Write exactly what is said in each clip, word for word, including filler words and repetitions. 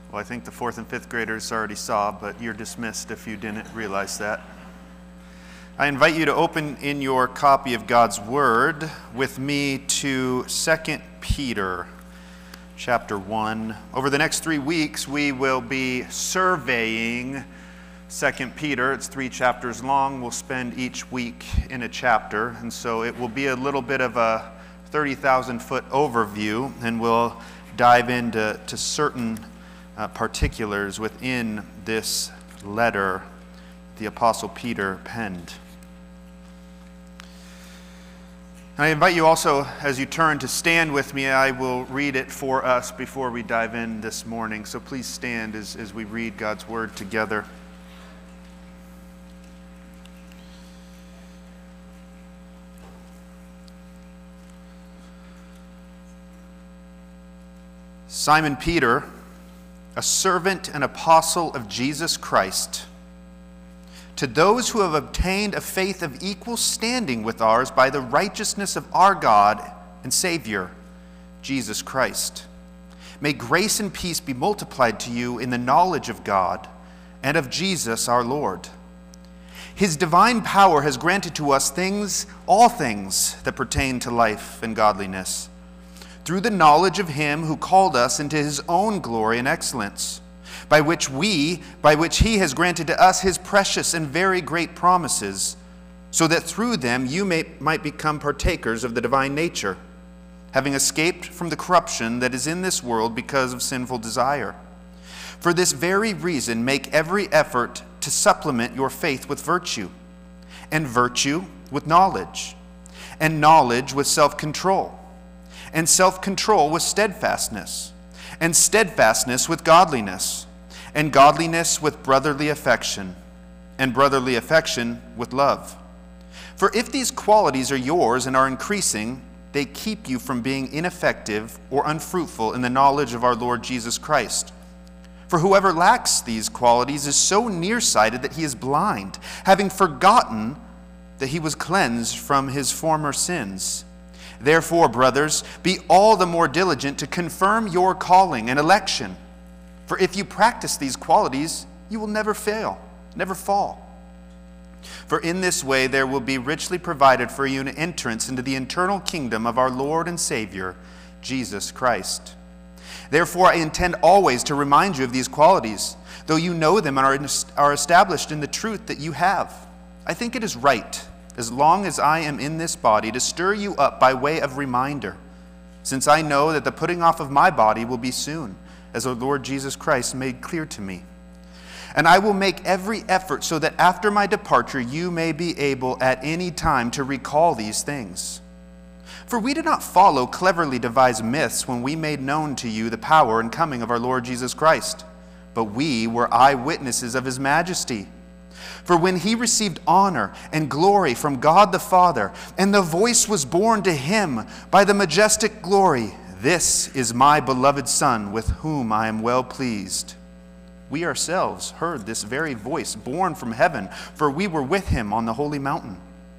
Well, I think the fourth and fifth graders already saw, but you're dismissed if you didn't realize that. I invite you to open in your copy of God's Word with me to Second Peter chapter one. Over the next three weeks, we will be surveying Second Peter. It's three chapters long. We'll spend each week in a chapter, and so it will be a little bit of a thirty thousand foot overview, and we'll dive into to certain Uh, particulars within this letter the Apostle Peter penned. And I invite you also, as you turn, to stand with me. I will read it for us before we dive in this morning. So please stand as, as we read God's Word together. Simon Peter, a servant and apostle of Jesus Christ, to those who have obtained a faith of equal standing with ours by the righteousness of our God and Savior, Jesus Christ. May grace and peace be multiplied to you in the knowledge of God and of Jesus our Lord. His divine power has granted to us things, all things that pertain to life and godliness, through the knowledge of him who called us into his own glory and excellence, by which we, by which he has granted to us his precious and very great promises, so that through them you may, might become partakers of the divine nature, having escaped from the corruption that is in this world because of sinful desire. For this very reason, make every effort to supplement your faith with virtue, and virtue with knowledge, and knowledge with self-control, and self-control with steadfastness, and steadfastness with godliness, and godliness with brotherly affection, and brotherly affection with love. For if these qualities are yours and are increasing, they keep you from being ineffective or unfruitful in the knowledge of our Lord Jesus Christ. For whoever lacks these qualities is so nearsighted that he is blind, having forgotten that he was cleansed from his former sins. Therefore, brothers, be all the more diligent to confirm your calling and election. For if you practice these qualities, you will never fail, never fall. For in this way there will be richly provided for you an entrance into the eternal kingdom of our Lord and Savior, Jesus Christ. Therefore, I intend always to remind you of these qualities, though you know them and are, are established in the truth that you have. I think it is right, as long as I am in this body, to stir you up by way of reminder, since I know that the putting off of my body will be soon, as our Lord Jesus Christ made clear to me. And I will make every effort so that after my departure you may be able at any time to recall these things. For we did not follow cleverly devised myths when we made known to you the power and coming of our Lord Jesus Christ, but we were eyewitnesses of his majesty. For when he received honor and glory from God the Father, and the voice was borne to him by the majestic glory, "This is my beloved Son, with whom I am well pleased." We ourselves heard this very voice borne from heaven, for we were with him on the holy mountain.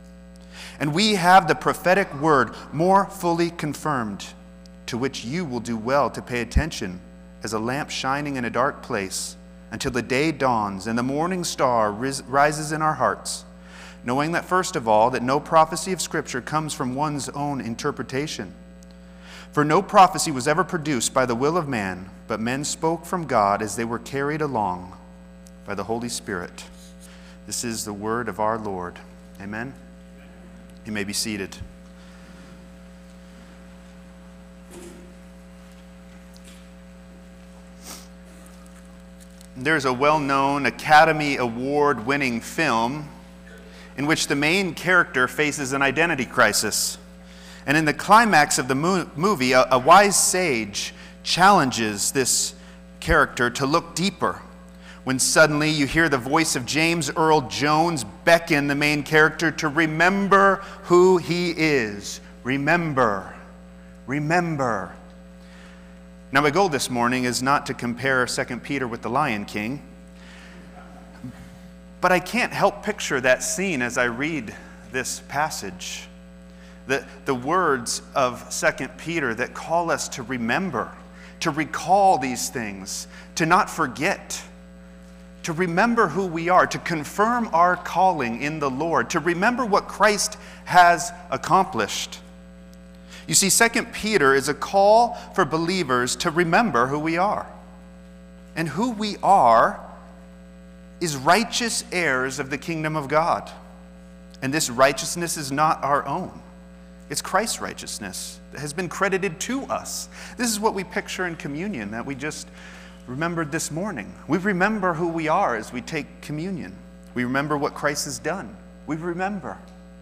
And we have the prophetic word more fully confirmed, to which you will do well to pay attention, as a lamp shining in a dark place, until the day dawns and the morning star rises in our hearts, knowing that first of all, that no prophecy of Scripture comes from one's own interpretation. For no prophecy was ever produced by the will of man, but men spoke from God as they were carried along by the Holy Spirit. This is the word of our Lord. Amen. You may be seated. There's a well-known Academy Award-winning film in which the main character faces an identity crisis. And in the climax of the mo- movie, a, a wise sage challenges this character to look deeper, when suddenly you hear the voice of James Earl Jones beckon the main character to remember who he is. Remember. Remember. Now, my goal this morning is not to compare Second Peter with the Lion King, but I can't help picture that scene as I read this passage. The, the words of Second Peter that call us to remember, to recall these things, to not forget, to remember who we are, to confirm our calling in the Lord, to remember what Christ has accomplished. You see, Second Peter is a call for believers to remember who we are. And who we are is righteous heirs of the kingdom of God. And this righteousness is not our own. It's Christ's righteousness that has been credited to us. This is what we picture in communion that we just remembered this morning. We remember who we are as we take communion. We remember what Christ has done. We remember.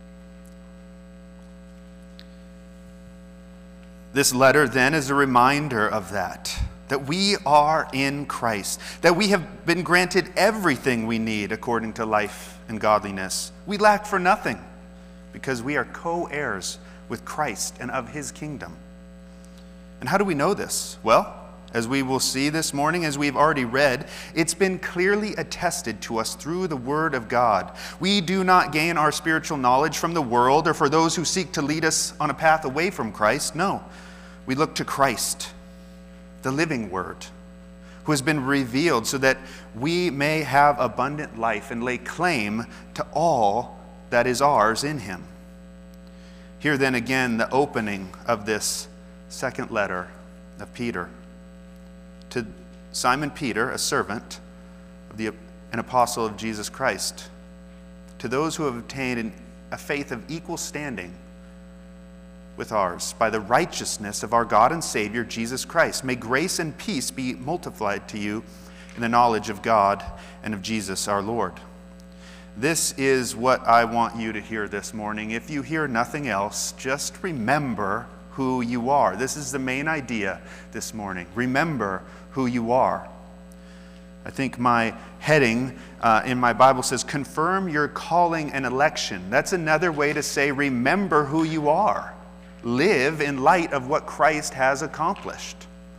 This letter then is a reminder of that, that we are in Christ, that we have been granted everything we need according to life and godliness. We lack for nothing because we are co-heirs with Christ and of his kingdom. And how do we know this? Well, as we will see this morning, as we've already read, it's been clearly attested to us through the Word of God. We do not gain our spiritual knowledge from the world or for those who seek to lead us on a path away from Christ. No, we look to Christ, the living Word, who has been revealed so that we may have abundant life and lay claim to all that is ours in him. Here then again the opening of this second letter of Peter. To Simon Peter, a servant of the, an apostle of Jesus Christ, to those who have obtained an, a faith of equal standing with ours by the righteousness of our God and Savior Jesus Christ, may grace and peace be multiplied to you in the knowledge of God and of Jesus our Lord. This is what I want you to hear this morning. If you hear nothing else, just remember who you are. This is the main idea this morning. Remember who you are. I think my heading uh, in my Bible says, confirm your calling and election. That's another way to say, remember who you are. Live in light of what Christ has accomplished.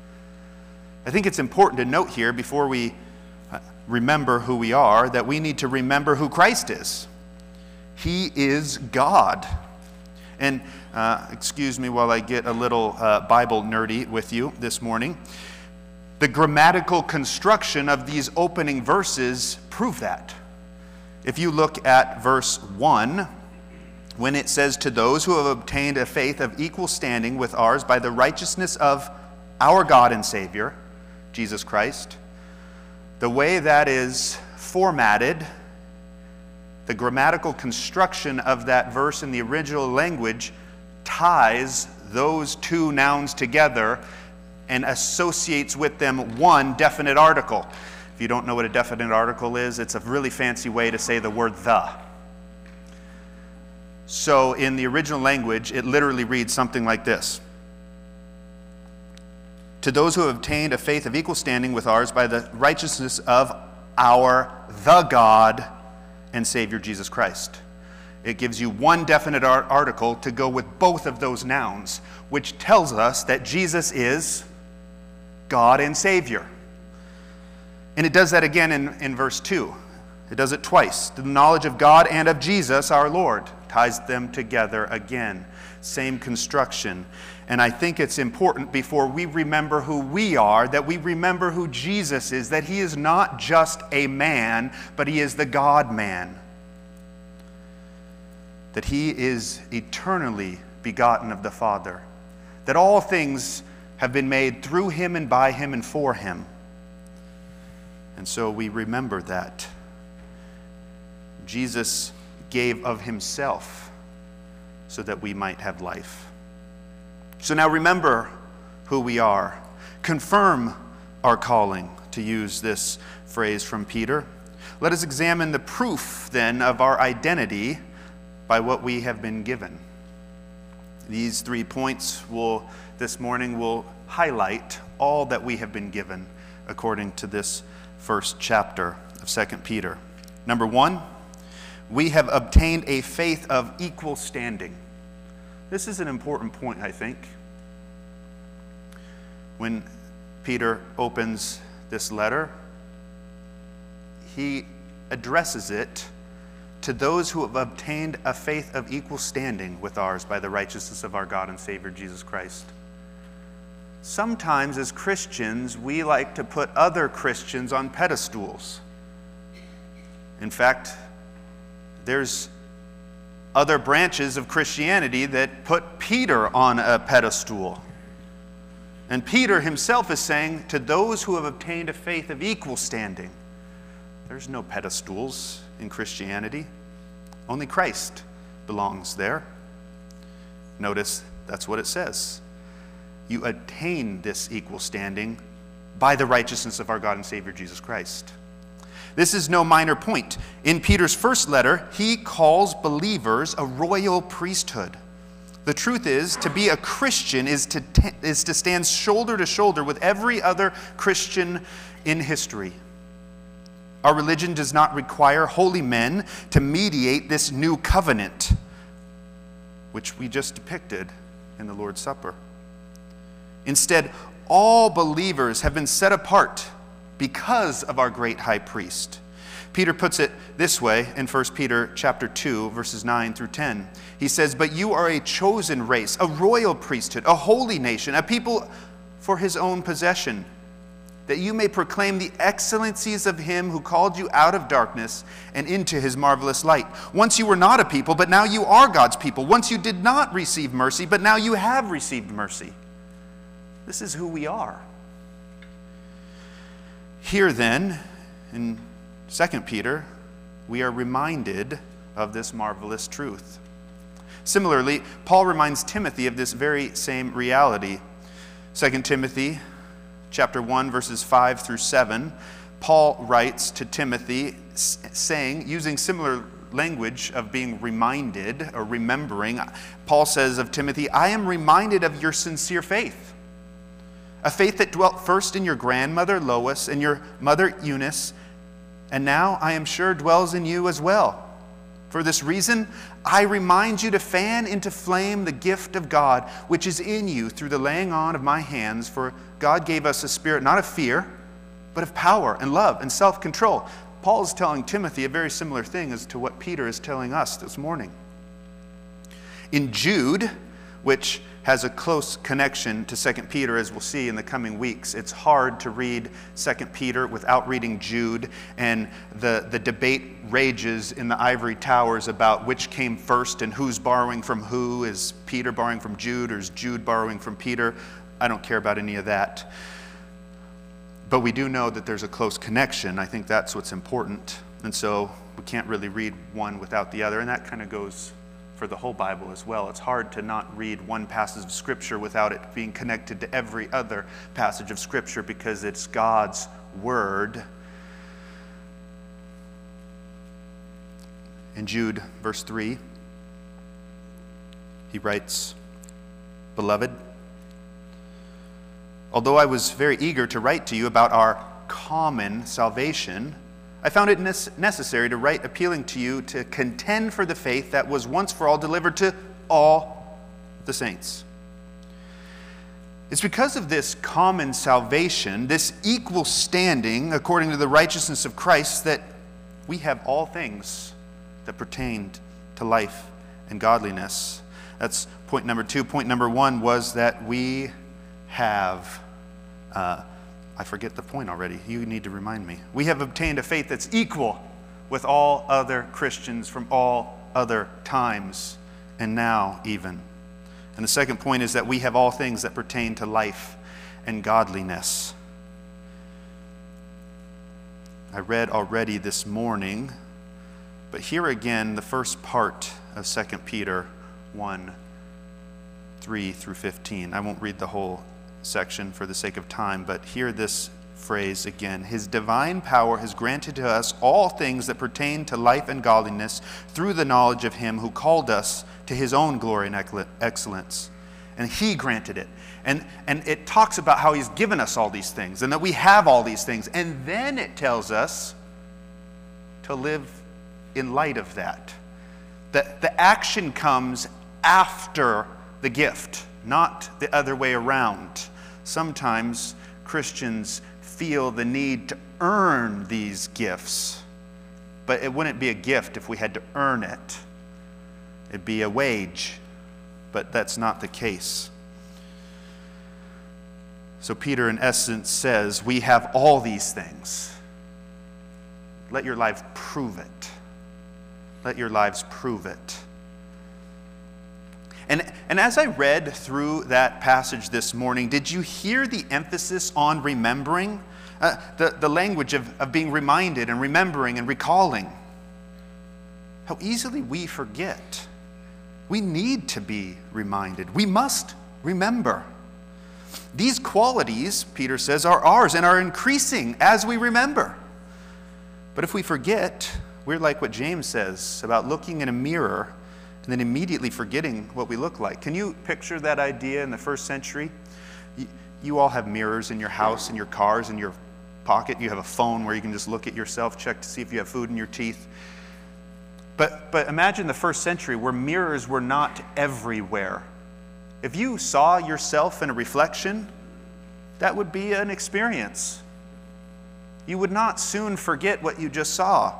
I think it's important to note here, before we remember who we are, that we need to remember who Christ is. He is God. And uh, excuse me while I get a little uh, Bible nerdy with you this morning. The grammatical construction of these opening verses prove that. If you look at verse one, when it says, to those who have obtained a faith of equal standing with ours by the righteousness of our God and Savior, Jesus Christ, the way that is formatted, the grammatical construction of that verse in the original language ties those two nouns together and associates with them one definite article. If you don't know what a definite article is, it's a really fancy way to say the word the. So in the original language, it literally reads something like this. To those who have obtained a faith of equal standing with ours by the righteousness of our the God and Savior Jesus Christ. It gives you one definite article to go with both of those nouns, which tells us that Jesus is God and Savior. And it does that again in, in verse two. It does it twice. The knowledge of God and of Jesus our Lord ties them together again. Same construction. And I think it's important, before we remember who we are, that we remember who Jesus is, that he is not just a man, but he is the God-man. That he is eternally begotten of the Father. That all things have been made through him and by him and for him. And so we remember that. Jesus gave of himself so that we might have life. So now remember who we are. Confirm our calling, to use this phrase from Peter. Let us examine the proof then of our identity by what we have been given. These three points will this morning will highlight all that we have been given according to this first chapter of Second Peter. Number one, we have obtained a faith of equal standing. This is an important point, I think. When Peter opens this letter, he addresses it to those who have obtained a faith of equal standing with ours by the righteousness of our God and Savior Jesus Christ. sometimes as Christians, we like to put other Christians on pedestals. In fact, there's other branches of Christianity that put Peter on a pedestal. And Peter himself is saying, to those who have obtained a faith of equal standing, there's no pedestals in Christianity. Only Christ belongs there. Notice that's what it says. You attain this equal standing by the righteousness of our God and Savior Jesus Christ. This is no minor point. In Peter's first letter, he calls believers a royal priesthood. The truth is, to be a Christian is to, t- is to stand shoulder to shoulder with every other Christian in history. Our religion does not require holy men to mediate this new covenant, which we just depicted in the Lord's Supper. Instead, all believers have been set apart because of our great high priest. Peter puts it this way in First Peter chapter two, verses nine through ten. He says, "But you are a chosen race, a royal priesthood, a holy nation, a people for his own possession, that you may proclaim the excellencies of him who called you out of darkness and into his marvelous light. Once you were not a people, but now you are God's people. Once you did not receive mercy, but now you have received mercy." This is who we are. Here then, in Second Peter, we are reminded of this marvelous truth. Similarly, Paul reminds Timothy of this very same reality. Second Timothy chapter one, verses five through seven, Paul writes to Timothy, saying, using similar language of being reminded or remembering, Paul says of Timothy, "I am reminded of your sincere faith, a faith that dwelt first in your grandmother Lois and your mother Eunice, and now I am sure dwells in you as well. For this reason, I remind you to fan into flame the gift of God, which is in you through the laying on of my hands. For God gave us a spirit not of fear, but of power and love and self-control." Paul is telling Timothy a very similar thing as to what Peter is telling us this morning. In Jude, which has a close connection to Second Peter, as we'll see in the coming weeks. It's hard to read Second Peter without reading Jude, and the, the debate rages in the ivory towers about which came first and who's borrowing from who. Is Peter borrowing from Jude, or is Jude borrowing from Peter? I don't care about any of that. But we do know that there's a close connection. I think that's what's important. And so we can't really read one without the other, and that kind of goes for the whole Bible as well. It's hard to not read one passage of Scripture without it being connected to every other passage of Scripture, because it's God's Word. In Jude, verse three, he writes, "Beloved, although I was very eager to write to you about our common salvation, I found it necessary to write appealing to you to contend for the faith that was once for all delivered to all the saints." It's because of this common salvation, this equal standing according to the righteousness of Christ, that we have all things that pertain to life and godliness. That's point number two. Point number one was that we have uh, I forget the point already. You need to remind me. We have obtained a faith that's equal with all other Christians from all other times, and now even. And the second point is that we have all things that pertain to life and godliness. I read already this morning, but here again, the first part of Second Peter one, three through fifteen. I won't read the whole section for the sake of time, but hear this phrase again. "His divine power has granted to us all things that pertain to life and godliness through the knowledge of him who called us to his own glory and excellence." And he granted it. And, and it talks about how he's given us all these things and that we have all these things. And then it tells us to live in light of that. That the action comes after the gift, not the other way around. Sometimes Christians feel the need to earn these gifts, but it wouldn't be a gift if we had to earn it. It'd be a wage, but that's not the case. So Peter, in essence, says, we have all these things. Let your life prove it. Let your lives prove it. And, and as I read through that passage this morning, did you hear the emphasis on remembering? Uh, the, the language of, of being reminded and remembering and recalling. How easily we forget. We need to be reminded. We must remember. These qualities, Peter says, are ours and are increasing as we remember. But if we forget, we're like what James says about looking in a mirror and then immediately forgetting what we look like. Can you picture that idea in the first century? You, you all have mirrors in your house, in your cars, in your pocket. You have a phone where you can just look at yourself, check to see if you have food in your teeth. But, but imagine the first century where mirrors were not everywhere. If you saw yourself in a reflection, that would be an experience. You would not soon forget what you just saw.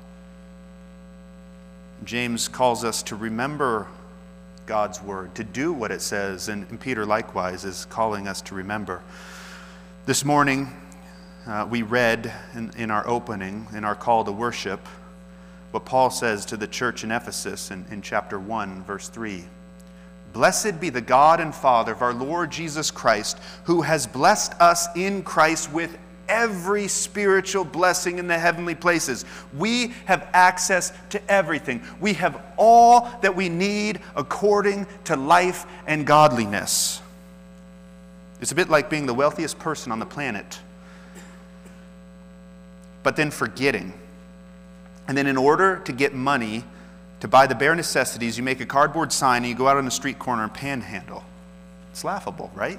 James calls us to remember God's word, to do what it says, and, and Peter likewise is calling us to remember. This morning, uh, we read in, in our opening, in our call to worship, what Paul says to the church in Ephesus in, in chapter one, verse three. Blessed be the God and Father of our Lord Jesus Christ, who has blessed us in Christ with every spiritual blessing in the heavenly places. We have access to everything. We have all that we need according to life and godliness. It's a bit like being the wealthiest person on the planet, but then forgetting. And then in order to get money to buy the bare necessities, you make a cardboard sign and you go out on the street corner and panhandle. It's laughable, right?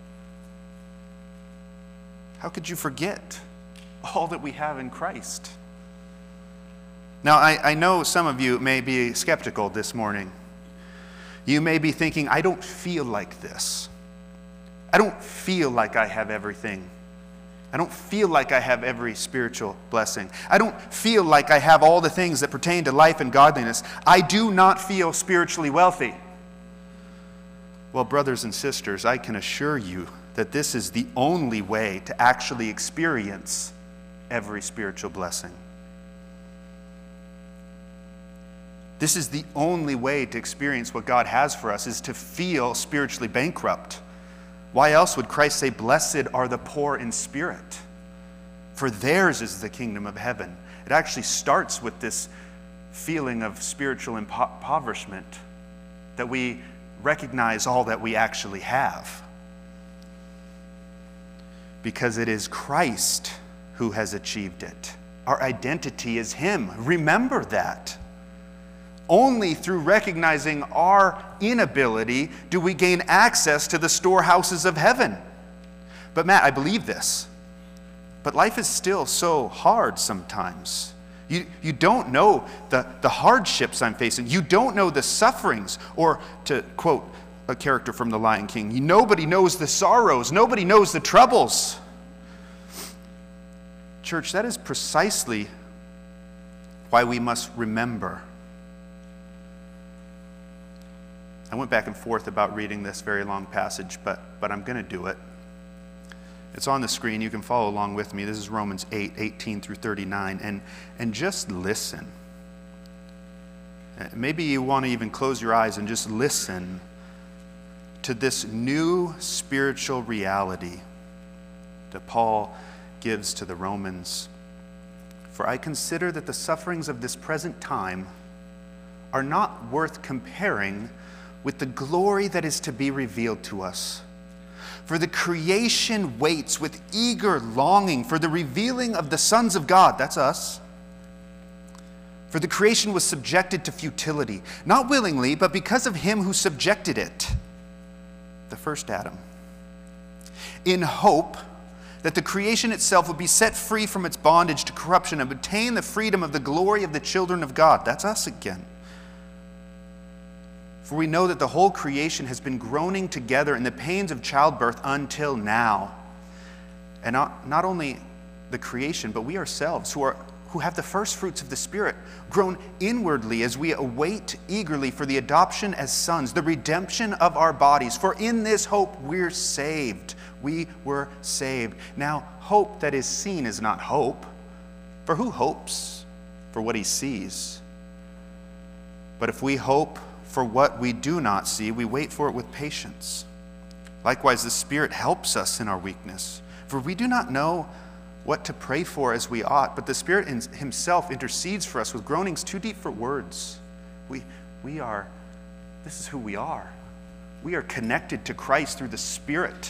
How could you forget all that we have in Christ? Now, I, I know some of you may be skeptical this morning. You may be thinking, I don't feel like this. I don't feel like I have everything. I don't feel like I have every spiritual blessing. I don't feel like I have all the things that pertain to life and godliness. I do not feel spiritually wealthy. Well, brothers and sisters, I can assure you that this is the only way to actually experience every spiritual blessing. This is the only way to experience what God has for us, is to feel spiritually bankrupt. Why else would Christ say, blessed are the poor in spirit, for theirs is the kingdom of heaven? It actually starts with this feeling of spiritual impo- impoverishment, that we recognize all that we actually have. Because it is Christ who has achieved it. Our identity is Him. Remember that. Only through recognizing our inability do we gain access to the storehouses of heaven. But Matt, I believe this. But life is still so hard sometimes. You, you don't know the, the hardships I'm facing. You don't know the sufferings. Or to quote a character from The Lion King, nobody knows the sorrows. Nobody knows the troubles. Church, that is precisely why we must remember. I went back and forth about reading this very long passage, but, but I'm going to do it. It's on the screen. You can follow along with me. This is Romans eight, eighteen through thirty-nine. And, and just listen. Maybe you want to even close your eyes and just listen to this new spiritual reality that Paul gives to the Romans. For I consider that the sufferings of this present time are not worth comparing with the glory that is to be revealed to us. For the creation waits with eager longing for the revealing of the sons of God. That's us. For the creation was subjected to futility, not willingly, but because of him who subjected it, the first Adam, in hope that the creation itself would be set free from its bondage to corruption and obtain the freedom of the glory of the children of God. That's us again. For we know that the whole creation has been groaning together in the pains of childbirth until now. And not, not only the creation, but we ourselves, who are who have the first fruits of the Spirit, groan inwardly as we await eagerly for the adoption as sons, the redemption of our bodies. For in this hope we're saved. We were saved. Now, hope that is seen is not hope. For who hopes for what he sees? But if we hope for what we do not see, we wait for it with patience. Likewise, the Spirit helps us in our weakness. For we do not know what to pray for as we ought, but the Spirit himself intercedes for us with groanings too deep for words. We, we are, this is who we are. We are connected to Christ through the Spirit.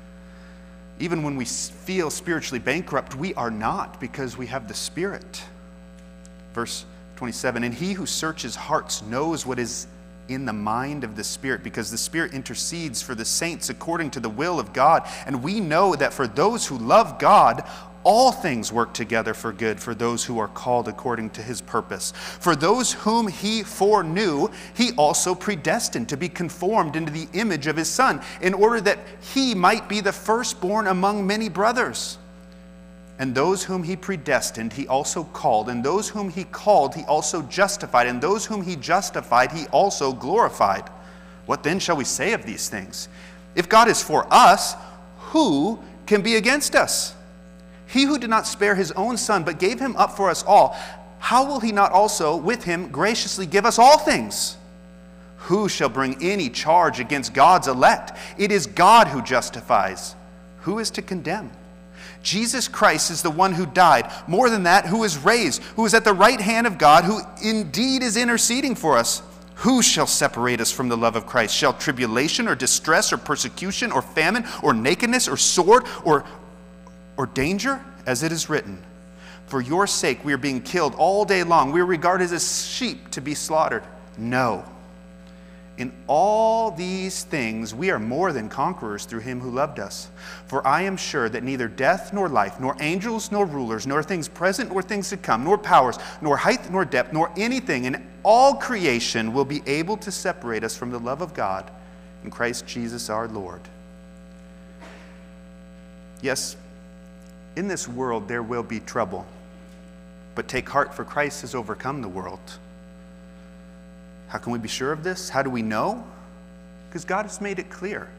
Even when we feel spiritually bankrupt, we are not, because we have the Spirit. Verse twenty-seven, and he who searches hearts knows what is in the mind of the Spirit, because the Spirit intercedes for the saints according to the will of God. And we know that for those who love God, all things work together for good for those who are called according to his purpose. For those whom he foreknew, he also predestined to be conformed into the image of his Son, in order that he might be the firstborn among many brothers. And those whom he predestined, he also called. And those whom he called, he also justified. And those whom he justified, he also glorified. What then shall we say of these things? If God is for us, who can be against us? He who did not spare his own Son, but gave him up for us all, how will he not also with him graciously give us all things? Who shall bring any charge against God's elect? It is God who justifies. Who is to condemn? Jesus Christ is the one who died. More than that, who is raised, who is at the right hand of God, who indeed is interceding for us. Who shall separate us from the love of Christ? Shall tribulation or distress or persecution or famine or nakedness or sword or, or danger? As it is written, for your sake we are being killed all day long. We are regarded as sheep to be slaughtered. No. In all these things we are more than conquerors through him who loved us. For I am sure that neither death nor life, nor angels nor rulers, nor things present nor things to come, nor powers, nor height nor depth, nor anything in all creation will be able to separate us from the love of God in Christ Jesus our Lord. Yes, in this world there will be trouble, but take heart, for Christ has overcome the world. How can we be sure of this? How do we know? Because God has made it clear.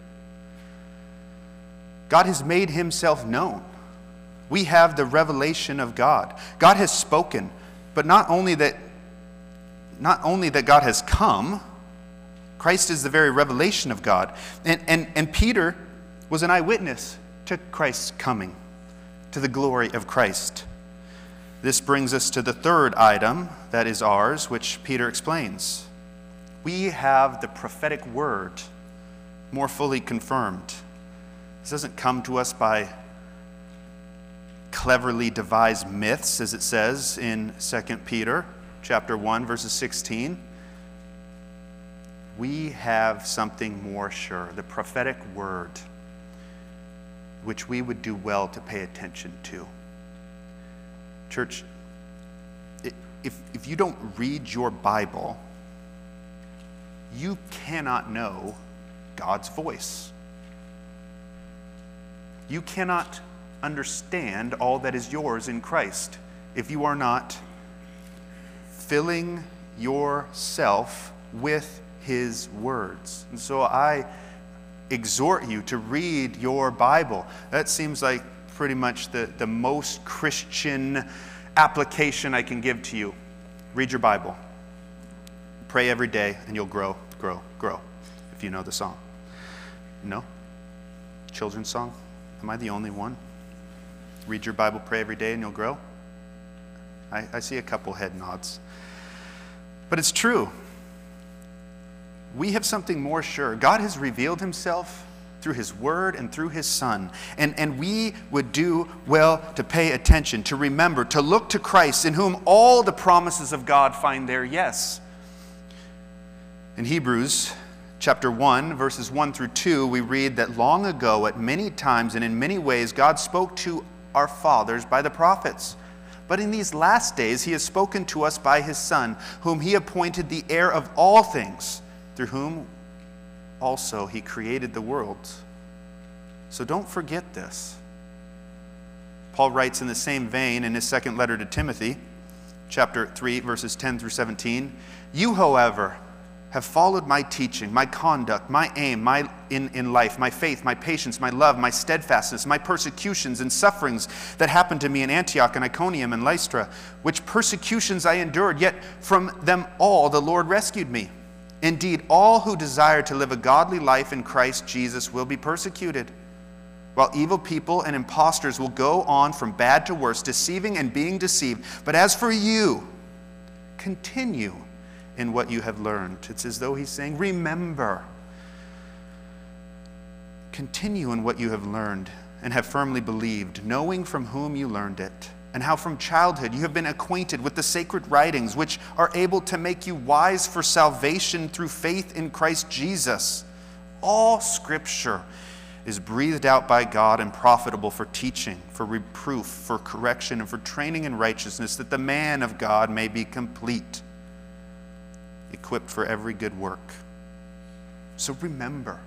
God has made himself known. We have the revelation of God. God has spoken, but not only that, not only that God has come, Christ is the very revelation of God. And, and, and Peter was an eyewitness to Christ's coming, to the glory of Christ. This brings us to the third item that is ours, which Peter explains. We have the prophetic word more fully confirmed. This doesn't come to us by cleverly devised myths, as it says in Second Peter chapter one, verses sixteen. We have something more sure, the prophetic word, which we would do well to pay attention to. Church, if, if you don't read your Bible, you cannot know God's voice. You cannot understand all that is yours in Christ if you are not filling yourself with his words. And so I exhort you to read your Bible. That seems like pretty much the, the most Christian application I can give to you. Read your Bible. Pray every day and you'll grow, grow, grow, if you know the song. No? Children's song? Am I the only one? Read your Bible, pray every day and you'll grow? I, I see a couple head nods. But it's true. We have something more sure. God has revealed himself through his word and through his Son. And, and we would do well to pay attention, to remember, to look to Christ, in whom all the promises of God find their yes. In Hebrews chapter one, verses one through two, we read that long ago, at many times and in many ways, God spoke to our fathers by the prophets. But in these last days, he has spoken to us by his Son, whom he appointed the heir of all things, through whom also he created the world. So don't forget this. Paul writes in the same vein in his second letter to Timothy, chapter three, verses ten through seventeen, you, however, have followed my teaching, my conduct, my aim, my in, in life, my faith, my patience, my love, my steadfastness, my persecutions and sufferings that happened to me in Antioch and Iconium and Lystra, which persecutions I endured, yet from them all the Lord rescued me. Indeed, all who desire to live a godly life in Christ Jesus will be persecuted, while evil people and impostors will go on from bad to worse, deceiving and being deceived. But as for you, continue in what you have learned. It's as though he's saying, remember. Continue in what you have learned and have firmly believed, knowing from whom you learned it, and how from childhood you have been acquainted with the sacred writings, which are able to make you wise for salvation through faith in Christ Jesus. All Scripture is breathed out by God and profitable for teaching, for reproof, for correction, and for training in righteousness, that the man of God may be complete, equipped for every good work. So remember.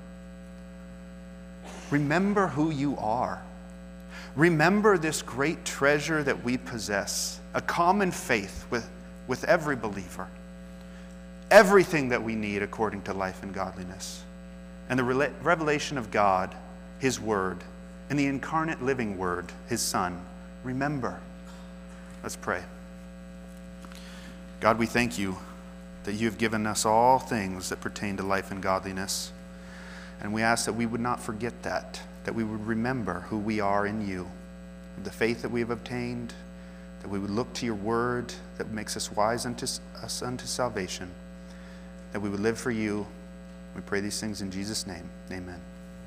Remember who you are. Remember this great treasure that we possess, a common faith with, with every believer. Everything that we need according to life and godliness. And the re- revelation of God, His Word, and the incarnate living Word, His Son. Remember. Let's pray. God, we thank you that you have given us all things that pertain to life and godliness. And we ask that we would not forget that, that we would remember who we are in you, the faith that we have obtained, that we would look to your word that makes us wise unto us unto salvation, that we would live for you. We pray these things in Jesus' name. Amen.